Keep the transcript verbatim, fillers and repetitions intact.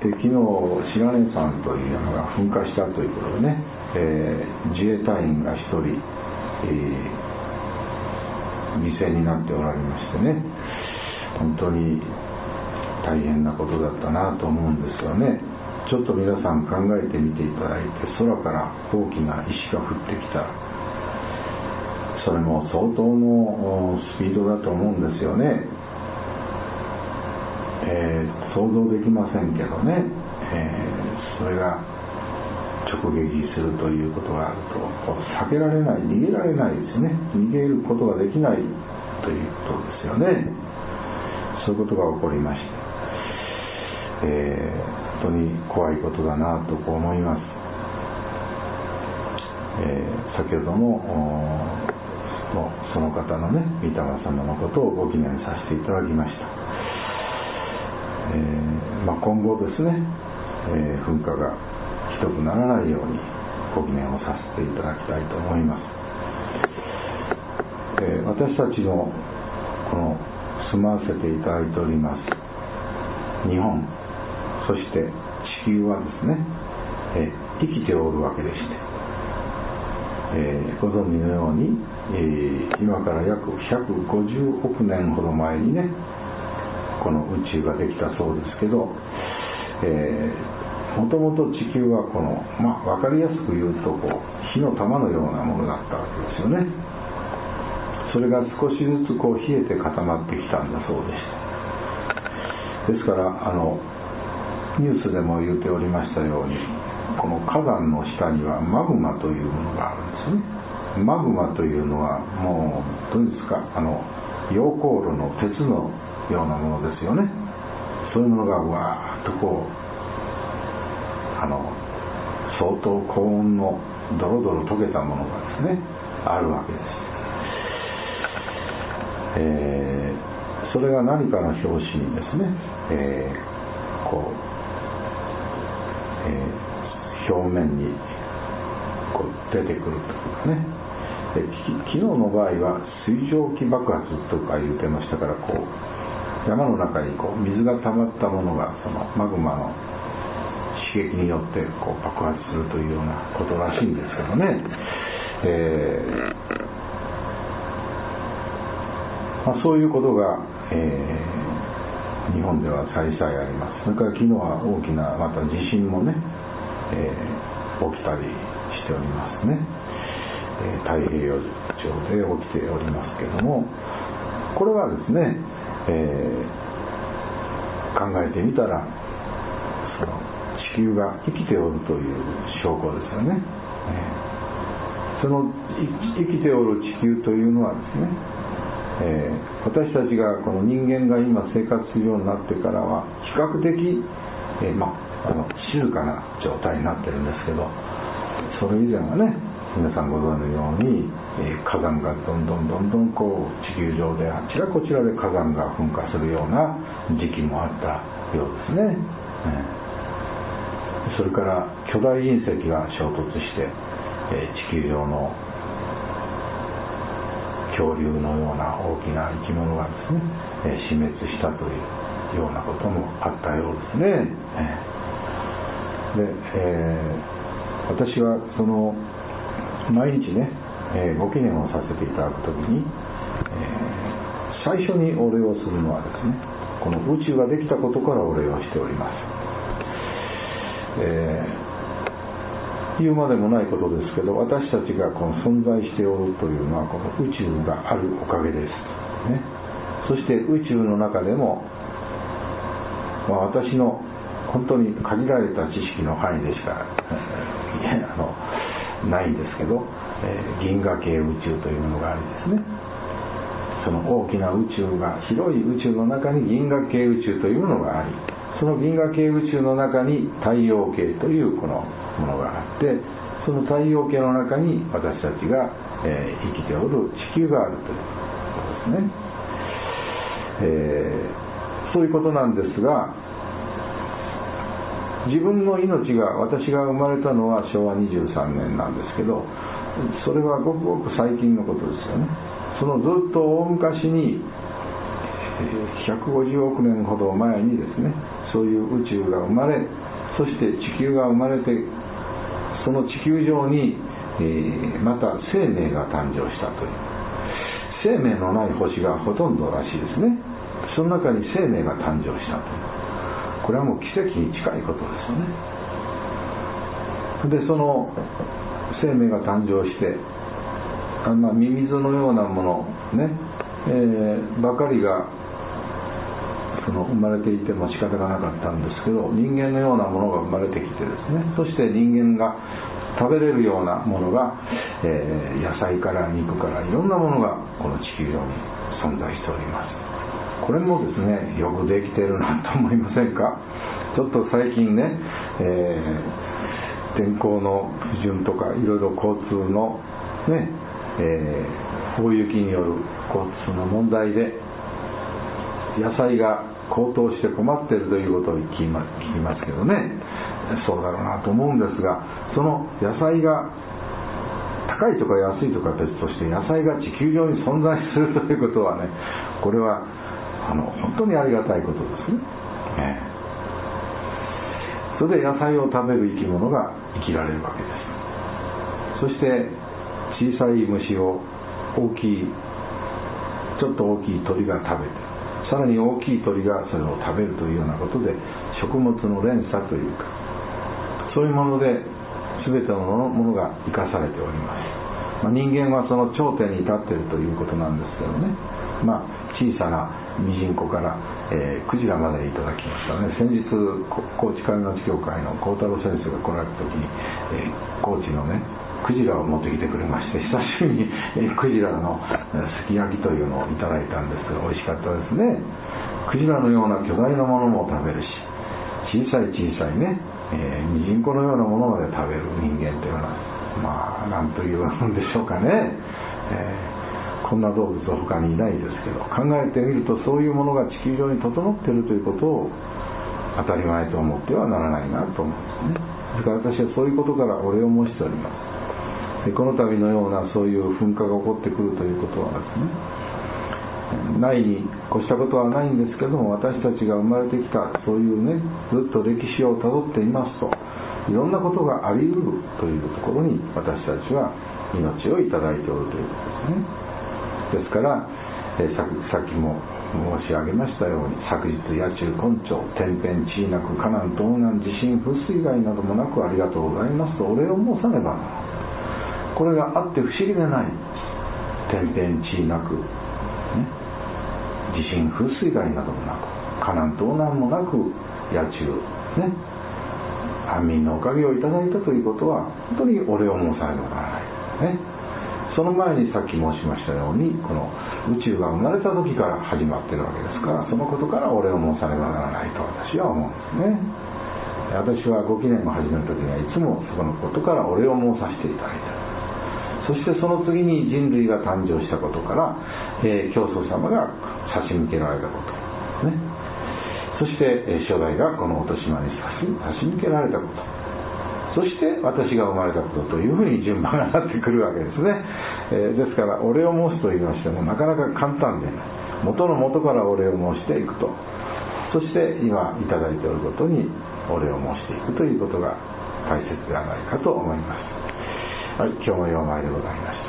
で昨日白根山という山が噴火したということでね、えー、自衛隊員が一人、えー、犠牲になっておられましてね、本当に大変なことだったなと思うんですよね。ちょっと皆さん考えてみていただいて、空から大きな石が降ってきた、それも相当のスピードだと思うんですよね。えー、想像できませんけどね、えー、それが直撃するということがあると、避けられない、逃げられないですね。逃げることができないということですよね。そういうことが起こりました。えー、本当に怖いことだなとこう思います。えー、先ほどもその方のね、御霊様のことをご記念させていただきました。えーまあ、今後ですね、えー、噴火がひどくならないようにご記念をさせていただきたいと思います。えー、私たちのこの住まわせていただいております日本、そして地球はですね、えー、生きておるわけでして、えー、ご存知のように、えー、今から約ひゃくごじゅうおくねんほど前にね、この宇宙ができたそうですけど、えー、もともと地球はこの、まあ、分かりやすく言うとこう火の玉のようなものだったわけですよね。それが少しずつこう冷えて固まってきたんだそうです。ですからあのニュースでも言っておりましたように、この火山の下にはマグマというものがあるんですね。マグマというのはもうどうですか、あの溶鉱炉の鉄のようなものですよね。そういうものがわーっとこうあの相当高温のドロドロ溶けたものがですねあるわけです。えー、それが何かの拍子にですね、えー、こう、えー、表面にこう出てくるというかね。で昨日の場合は水蒸気爆発とか言ってましたから、こう山の中にこう水が溜まったものがそのマグマの刺激によってこう爆発するというようなことらしいんですけどね、えーまあ、そういうことが、えー、日本では再々あります。それから昨日は大きなまた地震もね、えー、起きたりしておりますね、えー、太平洋上で起きておりますけども、これはですね、えー、考えてみたらその地球が生きておるという証拠ですよね、えー、その生きておる地球というのはですね、えー、私たちがこの人間が今生活するようになってからは比較的、えーまあ、あの静かな状態になってるんですけど、それ以前はね、皆さんご存知のように、えー、火山がどんどんどんどんこう地球上であちらこちらで火山が噴火するような時期もあったようですね、えー、それから巨大隕石が衝突して、えー、地球上の恐竜のような大きな生き物がですね、えー、死滅したというようなこともあったようですね、えー、で、えー、私はその毎日ね、えー、ご記念をさせていただくときに、えー、最初にお礼をするのはですね、この宇宙ができたことからお礼をしております。えー、言うまでもないことですけど、私たちがこの存在しておるというのはこの宇宙があるおかげです、ね、そして宇宙の中でも、まあ、私の本当に限られた知識の範囲でしか、えー、あのないんですけど、えー、銀河系宇宙というものがありですね、その大きな宇宙が、広い宇宙の中に銀河系宇宙というものがあり、その銀河系宇宙の中に太陽系というこのものがあって、その太陽系の中に私たちが、えー、生きておる地球があるということですね、えー、そういうことなんですが、自分の命が、私が生まれたのはしょうわにじゅうさんねんなんですけど、それはごくごく最近のことですよね。そのずっと大昔にひゃくごじゅうおくねんほど前にですね、 そういう宇宙が生まれ、そして地球が生まれて、その地球上に、えー、また生命が誕生したという、生命のない星がほとんどらしいですね。その中に生命が誕生したという、これはもう奇跡に近いことですよね。でその生命が誕生して、あんなミミズのようなものね、えー、ばかりがその生まれていても仕方がなかったんですけど、人間のようなものが生まれてきてですね、そして人間が食べれるようなものが、えー、野菜から肉からいろんなものがこの地球上に存在しております。これもですね、よくできているなと思いませんか。ちょっと最近ね、えー、天候の不順とかいろいろ交通のね、えー、大雪による交通の問題で野菜が高騰して困っているということを聞きます、聞きますけどね、そうだろうなと思うんですが、その野菜が高いとか安いとか別として、野菜が地球上に存在するということはね、これはあの本当にありがたいことですね。えー、それで野菜を食べる生き物が生きられるわけです。そして小さい虫を大きい、ちょっと大きい鳥が食べて、さらに大きい鳥がそれを食べるというようなことで、食物の連鎖というか、そういうもので全てのものが生かされております。まあ、人間はその頂点に立っているということなんですけどね、まあ、小さなミジンコから、えー、クジラまでいただきましたね。先日高知海町協会の幸太郎先生が来られた時に、えー、高知のねクジラを持ってきてくれまして、久しぶりに、えー、クジラのすき焼きというのをいただいたんですけど、美味しかったですね。クジラのような巨大なものも食べるし、小さい小さいね、えー、ミジンコのようなものまで食べる人間というのは、まあなんというんでしょうかね、えーこんな動物は他にいないですけど、考えてみるとそういうものが地球上に整っているということを当たり前と思ってはならないなと思うんですね。だから私はそういうことからお礼を申しております。でこの度のようなそういう噴火が起こってくるということはですね、ないに越したことはないんですけども、私たちが生まれてきたそういうね、ずっと歴史をたどっていますと、いろんなことがあり得るというところに私たちは命をいただいておるということですね。ですから、えー、さ, さっきも申し上げましたように、昨日野中根長天変地異なく火難盗難地震風水害などもなくありがとうございますとお礼を申さねば、これがあって不思議でない。天変地異なく、ね、地震風水害などもなく火難盗難もなく野中ね、安民のおかげをいただいたということは本当にお礼を申さねばならないね。その前にさっき申しましたように、この宇宙が生まれた時から始まっているわけですから、そのことからお礼を申さねばならないと私は思うんですね。私はご記念を始める時にはいつもそこのことからお礼を申させていただいた。そしてその次に人類が誕生したことから、えー、教祖様が差し向けられたことね、そして、えー、初代がこの落島に差し、差し向けられたこと、そして私が生まれたことというふうに順番がなってくるわけですね。えー、ですからお礼を申すと言いましてもなかなか簡単でない。元の元からお礼を申していくと、そして今いただいておることにお礼を申していくということが大切ではないかと思います。はい、今日もようまいでございました。